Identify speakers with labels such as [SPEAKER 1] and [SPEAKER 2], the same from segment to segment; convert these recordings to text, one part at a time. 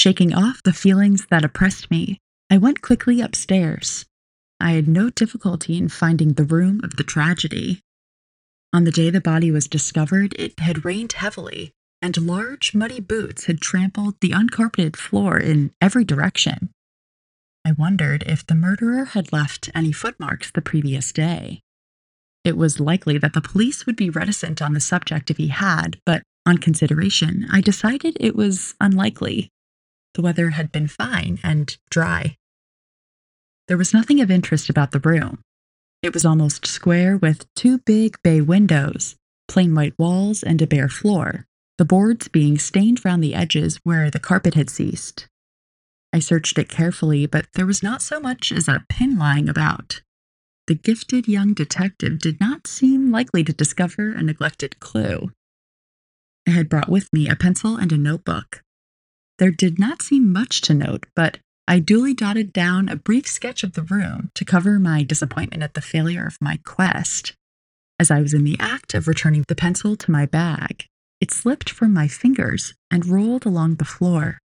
[SPEAKER 1] Shaking off the feelings that oppressed me, I went quickly upstairs. I had no difficulty in finding the room of the tragedy. On the day the body was discovered, it had rained heavily, and large, muddy boots had trampled the uncarpeted floor in every direction. I wondered if the murderer had left any footmarks the previous day. It was likely that the police would be reticent on the subject if he had, but on consideration, I decided it was unlikely. The weather had been fine and dry. There was nothing of interest about the room. It was almost square with two big bay windows, plain white walls, and a bare floor, the boards being stained round the edges where the carpet had ceased. I searched it carefully, but there was not so much as a pin lying about. The gifted young detective did not seem likely to discover a neglected clue. I had brought with me a pencil and a notebook. There did not seem much to note, but I duly jotted down a brief sketch of the room to cover my disappointment at the failure of my quest. As I was in the act of returning the pencil to my bag, it slipped from my fingers and rolled along the floor.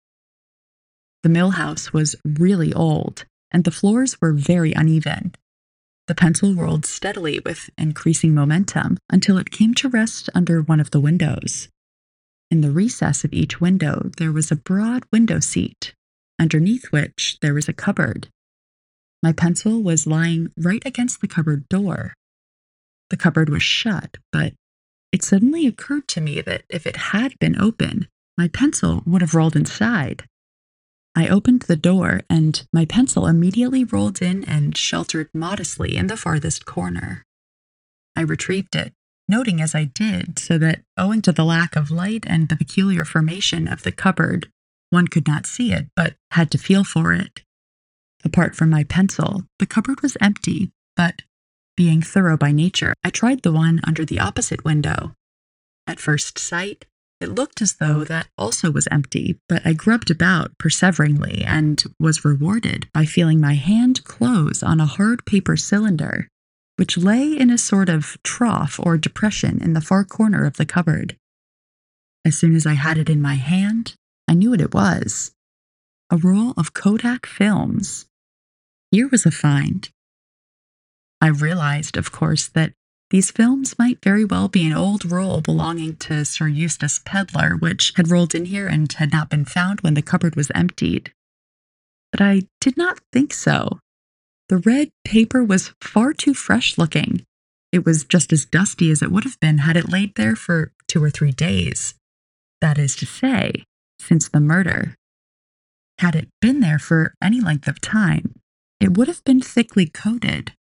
[SPEAKER 1] The mill house was really old, and the floors were very uneven. The pencil rolled steadily with increasing momentum until it came to rest under one of the windows. In the recess of each window, there was a broad window seat, underneath which there was a cupboard. My pencil was lying right against the cupboard door. The cupboard was shut, but it suddenly occurred to me that if it had been open, my pencil would have rolled inside. I opened the door, and my pencil immediately rolled in and sheltered modestly in the farthest corner. I retrieved it, noting as I did, so that, owing to the lack of light and the peculiar formation of the cupboard, one could not see it, but had to feel for it. Apart from my pencil, the cupboard was empty, but, being thorough by nature, I tried the one under the opposite window. At first sight, it looked as though that also was empty, but I grubbed about perseveringly and was rewarded by feeling my hand close on a hard paper cylinder, which lay in a sort of trough or depression in the far corner of the cupboard. As soon as I had it in my hand, I knew what it was. A roll of Kodak films. Here was a find. I realized, of course, that these films might very well be an old roll belonging to Sir Eustace Pedlar, which had rolled in here and had not been found when the cupboard was emptied. But I did not think so. The red paper was far too fresh-looking. It was just as dusty as it would have been had it laid there for 2 or 3 days. That is to say, since the murder. Had it been there for any length of time, it would have been thickly coated,